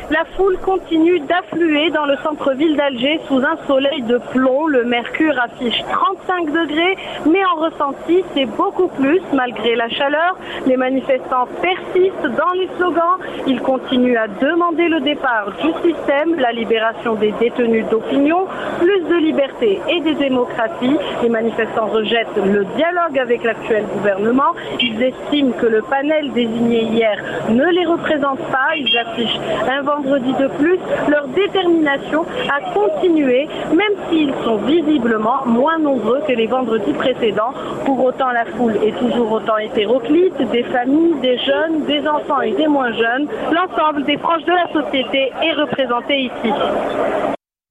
La foule continue d'affluer dans le centre-ville d'Alger sous un soleil de plomb. Le mercure affiche 35 degrés, mais en ressenti, c'est beaucoup plus malgré la chaleur. Les manifestants persistent dans les slogans. Ils continuent à demander le départ du système, la libération des détenus d'opinion, plus de liberté et de démocratie. Les manifestants rejettent le dialogue avec l'actuel gouvernement. Ils estiment que le panel désigné hier ne les représente pas. Ils affichent un vendredi de plus leur détermination à continuer, même s'ils sont visiblement moins nombreux que les vendredis précédents. Pour autant, la foule est toujours autant hétéroclite, des familles, des jeunes, des enfants et des moins jeunes. L'ensemble des proches de la société est représenté ici.